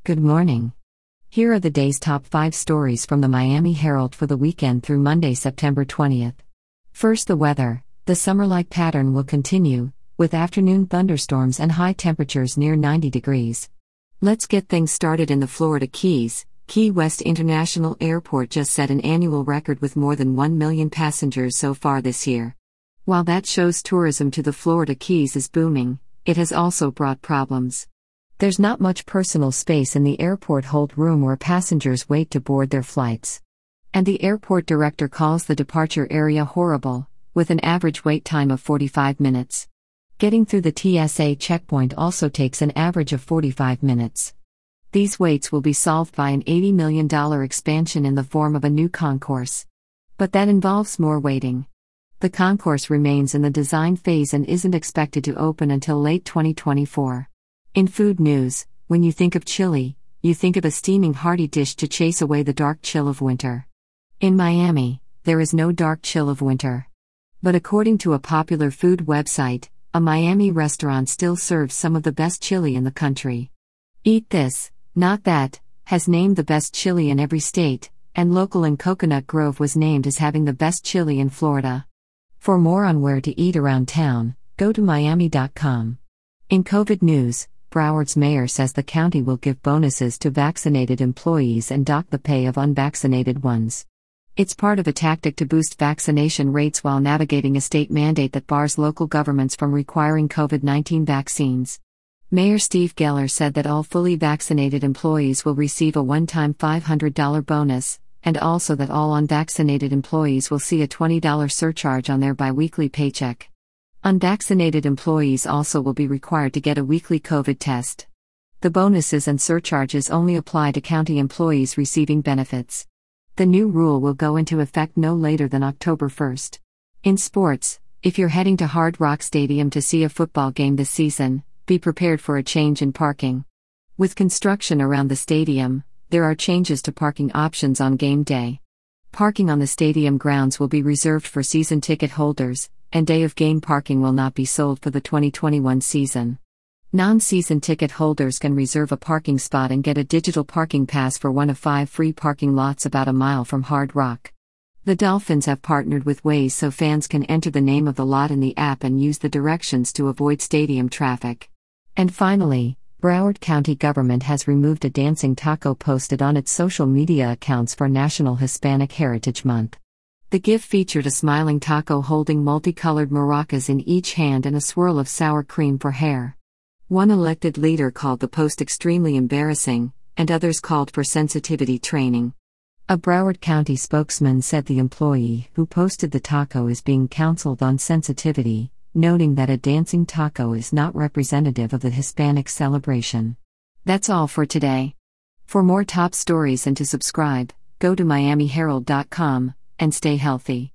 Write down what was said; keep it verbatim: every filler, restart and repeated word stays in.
Good morning. Here are the day's top five stories from the Miami Herald for the weekend through Monday, September twentieth. First, the weather. The summer-like pattern will continue, with afternoon thunderstorms and high temperatures near ninety degrees. Let's get things started in the Florida Keys. Key West International Airport just set an annual record with more than one million passengers so far this year. While that shows tourism to the Florida Keys is booming, it has also brought problems. There's not much personal space in the airport hold room where passengers wait to board their flights. And the airport director calls the departure area horrible, with an average wait time of forty-five minutes. Getting through the T S A checkpoint also takes an average of forty-five minutes. These waits will be solved by an eighty million dollars expansion in the form of a new concourse. But that involves more waiting. The concourse remains in the design phase and isn't expected to open until late twenty twenty-four. In food news, when you think of chili, you think of a steaming hearty dish to chase away the dark chill of winter. In Miami, there is no dark chill of winter. But according to a popular food website, a Miami restaurant still serves some of the best chili in the country. Eat This, Not That has named the best chili in every state, and local in Coconut Grove was named as having the best chili in Florida. For more on where to eat around town, go to miami dot com. In COVID news, Broward's mayor says the county will give bonuses to vaccinated employees and dock the pay of unvaccinated ones. It's part of a tactic to boost vaccination rates while navigating a state mandate that bars local governments from requiring COVID nineteen vaccines. Mayor Steve Geller said that all fully vaccinated employees will receive a one-time five hundred dollars bonus, and also that all unvaccinated employees will see a twenty dollars surcharge on their biweekly paycheck. Unvaccinated employees also will be required to get a weekly COVID test. The bonuses and surcharges only apply to county employees receiving benefits. The new rule will go into effect no later than October first. In sports, if you're heading to Hard Rock Stadium to see a football game this season, be prepared for a change in parking. With construction around the stadium, there are changes to parking options on game day. Parking on the stadium grounds will be reserved for season ticket holders, and day-of-game parking will not be sold for the twenty twenty-one season. Non-season ticket holders can reserve a parking spot and get a digital parking pass for one of five free parking lots about a mile from Hard Rock. The Dolphins have partnered with Waze so fans can enter the name of the lot in the app and use the directions to avoid stadium traffic. And finally, Broward County government has removed a dancing taco posted on its social media accounts for National Hispanic Heritage Month. The GIF featured a smiling taco holding multicolored maracas in each hand and a swirl of sour cream for hair. One elected leader called the post extremely embarrassing, and others called for sensitivity training. A Broward County spokesman said the employee who posted the taco is being counseled on sensitivity, noting that a dancing taco is not representative of the Hispanic celebration. That's all for today. For more top stories and to subscribe, go to miami herald dot com. And stay healthy.